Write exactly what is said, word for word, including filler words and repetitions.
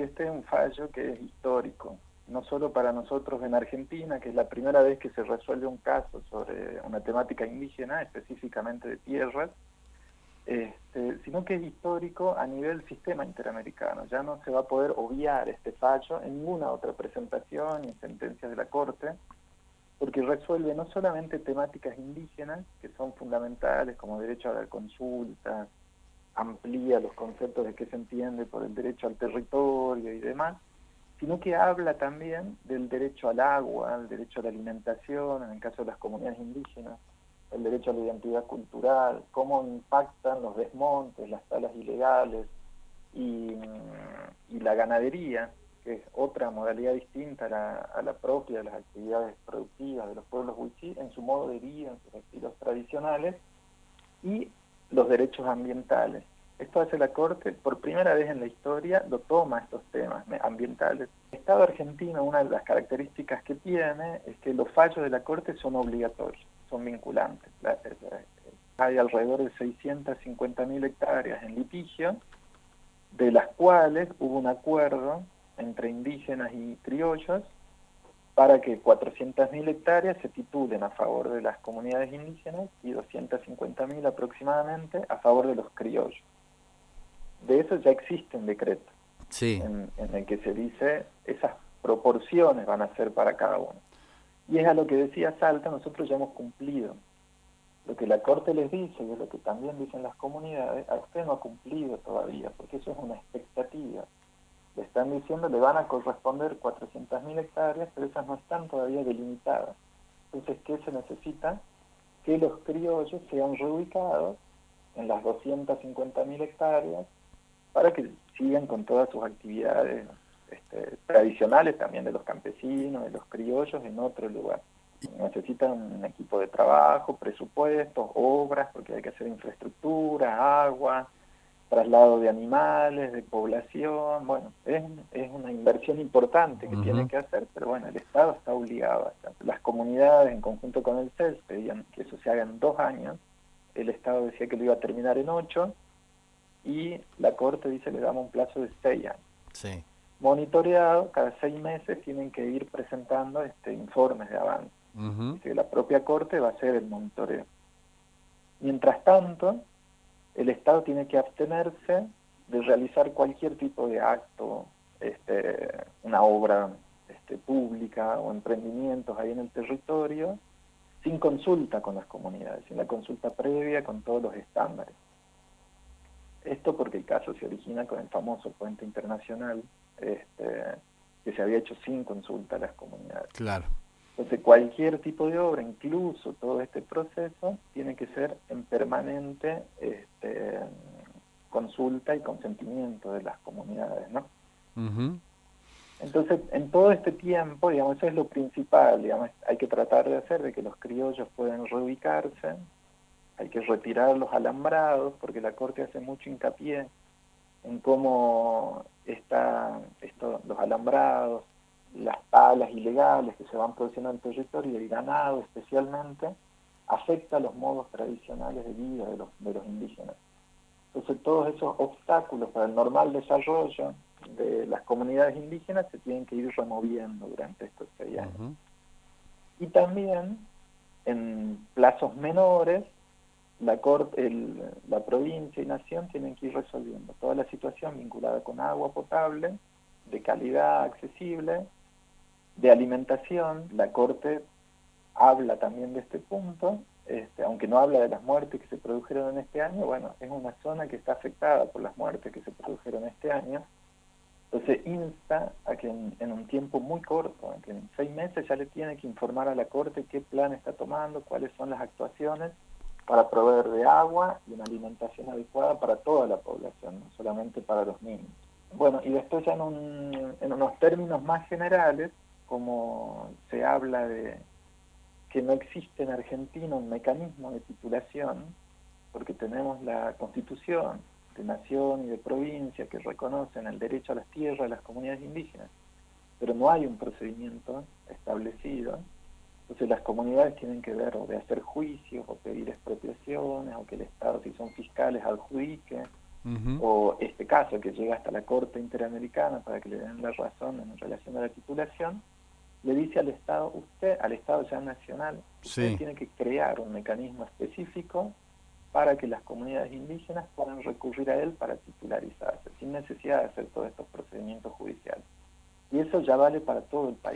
porque este es un fallo que es histórico, no solo para nosotros en Argentina, que es la primera vez que se resuelve un caso sobre una temática indígena, específicamente de tierras, este, sino que es histórico a nivel sistema interamericano. Ya no se va a poder obviar este fallo en ninguna otra presentación ni sentencia de la Corte, porque resuelve no solamente temáticas indígenas, que son fundamentales, como derecho a la consulta, amplía los conceptos de qué se entiende por el derecho al territorio y demás, sino que habla también del derecho al agua, el derecho a la alimentación, en el caso de las comunidades indígenas, el derecho a la identidad cultural, cómo impactan los desmontes, las talas ilegales y, y la ganadería, que es otra modalidad distinta a la, a la propia de las actividades productivas de los pueblos wichí, en su modo de vida, en sus estilos tradicionales, y los derechos ambientales. Esto hace la Corte, por primera vez en la historia, lo toma estos temas ambientales. El Estado argentino, una de las características que tiene es que los fallos de la Corte son obligatorios, son vinculantes. La, la, hay alrededor de seiscientas cincuenta mil hectáreas en litigio, de las cuales hubo un acuerdo entre indígenas y criollos para que cuatrocientas mil hectáreas se titulen a favor de las comunidades indígenas y doscientas cincuenta mil aproximadamente a favor de los criollos. De eso ya existe un decreto, Sí. en, en el que se dice esas proporciones van a ser para cada uno. Y es a lo que decía Salta, nosotros ya hemos cumplido. Lo que la Corte les dice, y es lo que también dicen las comunidades, a usted no ha cumplido todavía, porque eso es una expectativa. Le están diciendo, le van a corresponder cuatrocientas mil hectáreas, pero esas no están todavía delimitadas. Entonces, ¿qué se necesita? Que los criollos sean reubicados en las doscientas cincuenta mil hectáreas para que sigan con todas sus actividades este, tradicionales también de los campesinos, de los criollos en otro lugar. Necesitan un equipo de trabajo, presupuestos, obras, porque hay que hacer infraestructura, agua, traslado de animales, de población. Bueno, es, es una inversión importante que tienen Uh-huh. que hacer, pero bueno, el Estado está obligado a hacer. Las comunidades, en conjunto con el C E S, pedían que eso se haga en dos años. El Estado decía que lo iba a terminar en ocho, y la Corte dice le damos un plazo de seis años. Sí. Monitoreado, cada seis meses tienen que ir presentando este, informes de avance. Uh-huh. Dice que la propia Corte va a hacer el monitoreo. Mientras tanto, el Estado tiene que abstenerse de realizar cualquier tipo de acto, este, una obra este, pública o emprendimientos ahí en el territorio, sin consulta con las comunidades, sin la consulta previa con todos los estándares. Esto porque el caso se origina con el famoso puente internacional, este, que se había hecho sin consulta a las comunidades. Claro. Entonces, cualquier tipo de obra, incluso todo este proceso, tiene que ser en permanente este, consulta y consentimiento de las comunidades, ¿no? Uh-huh. Entonces, en todo este tiempo, digamos, eso es lo principal, digamos, hay que tratar de hacer de que los criollos puedan reubicarse, hay que retirar los alambrados, porque la Corte hace mucho hincapié en cómo está esto, los alambrados, las talas ilegales que se van produciendo en el territorio, y el ganado especialmente, afecta los modos tradicionales de vida de los, de los indígenas. Entonces todos esos obstáculos para el normal desarrollo de las comunidades indígenas se tienen que ir removiendo durante estos seis años. Uh-huh. Y también, en plazos menores, la corte, el, la provincia y nación tienen que ir resolviendo toda la situación vinculada con agua potable, de calidad accesible, de alimentación. La Corte habla también de este punto, este, aunque no habla de las muertes que se produjeron en este año. Bueno, es una zona que está afectada por las muertes que se produjeron este año. Entonces insta a que en, en un tiempo muy corto, en que en seis meses ya le tiene que informar a la Corte qué plan está tomando, cuáles son las actuaciones para proveer de agua y una alimentación adecuada para toda la población, no solamente para los niños. Bueno, y después ya en, un, en unos términos más generales, como se habla de que no existe en Argentina un mecanismo de titulación, porque tenemos la Constitución de nación y de provincia que reconocen el derecho a las tierras de las comunidades indígenas, pero no hay un procedimiento establecido. Entonces las comunidades tienen que ver o de hacer juicios o pedir expropiaciones o que el Estado, si son fiscales, adjudique Uh-huh. o este caso que llega hasta la Corte Interamericana para que le den la razón en relación a la titulación, le dice al Estado, usted, al Estado ya nacional, usted Sí. tiene que crear un mecanismo específico para que las comunidades indígenas puedan recurrir a él para titularizarse, sin necesidad de hacer todos estos procedimientos judiciales. Y eso ya vale para todo el país.